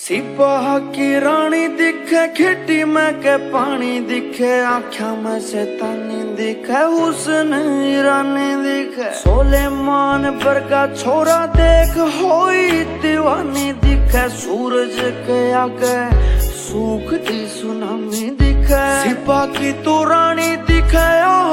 सिपाह की रानी दिखे, खिटी में के पानी दिखे, आँखों में शैतानी दिखे, हुस्न ईरानी दिखे, सोलेमान वर्गा छोरा देख होई दीवानी दिखे, सूरज के आगे सूखती सुनामी दिखे, सिपाह की तो रानी दिखे,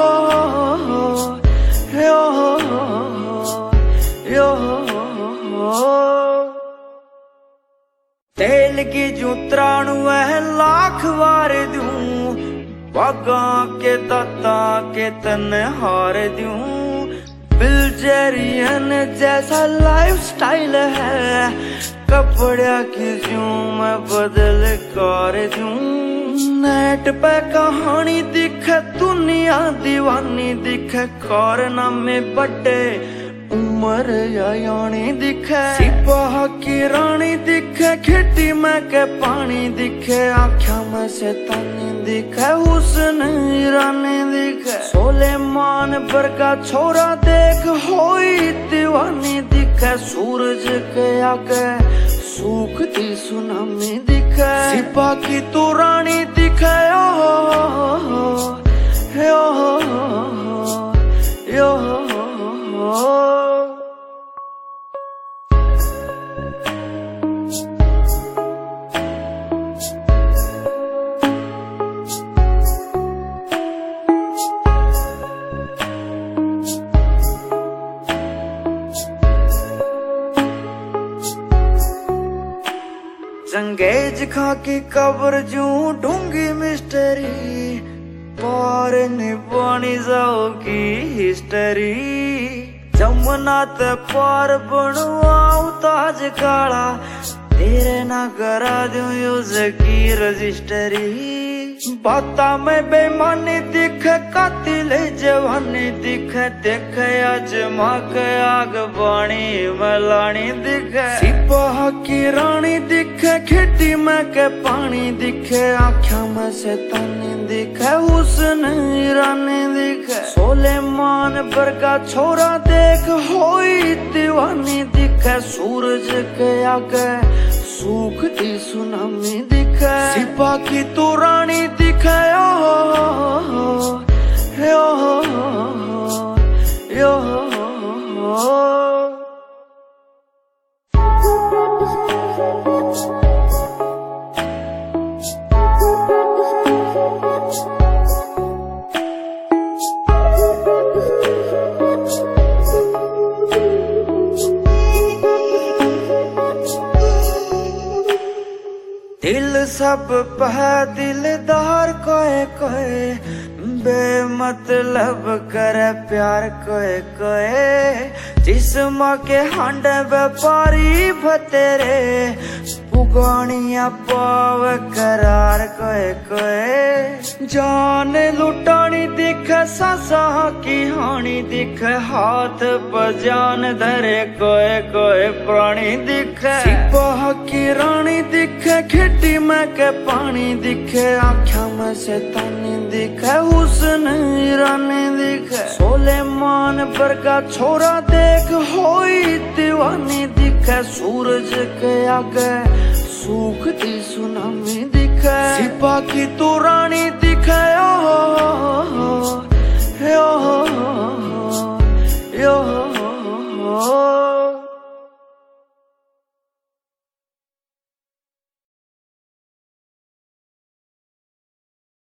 तेल की जू त्राणु है लाख वार दूं, बागा के दाता के तन हार दूं, बिल्जेरियन जैसा लाइफ स्टाइल है, कपड़ा की जू मैं बदल कर दूं, नेट पे कहानी दिखे, दुनिया दीवानी दिखे, कारनामे बड़े उम्र यानी दिखे, सिपाह की रानी दिखे, खिटी में के पानी दिखे, आँखों में शैतानी दिखे, हुस्न ईरानी दिखे, सोलेमान वर्गा छोरा देख होई दीवानी दिखे, सूरज के आगे सूखती सुनामी दिखे, सिपाह की तो रानी दिखे, चंगेज खा की कब्र जू ढूंगी मिस्टरी, पार निभानी जाओगी हिस्टरी, जमुना ते पार बनवाऊं ताज काला, तेरे ना करा दूं यूज की रजिस्टरी, बाता में बेमानी दिखे, कातिल जवानी दिखे, देखे अजमा के आग बाणी मलानी दिखे, सिपाह की रानी दिखे, खिटी में के पानी दिखे, आँखों में शैतानी दिखे, हुस्न ईरानी दिखे, सोलेमान वर्गा छोरा देख होई दीवानी दिखे, सूरज के आगे सूखती सुनामी दिखे, सिपाह की तो रानी दिखे, दिल सब पह दिलदार कोए कोए, बेमतलब करे प्यार कोए कोए, जिस्म के हांडे व्यापारी भतेरे, पुगानिया पाव करार कोए कोए, जान लुटानी दिखे, सासा की हानि दिखे, हाथ पर जान धरे कोए कोए प्राणी दिखे, सिपाह की रानी दिखे, खिटी में के पानी दिखे, आँखों में शैतानी दिखे, हुस्न ईरानी दिखे, सोलेमान वर्गा छोरा देख होई दीवानी दिखे, सूरज के आगे सूखती सुनामी दिखे, सिपाह की तो रानी दिखे,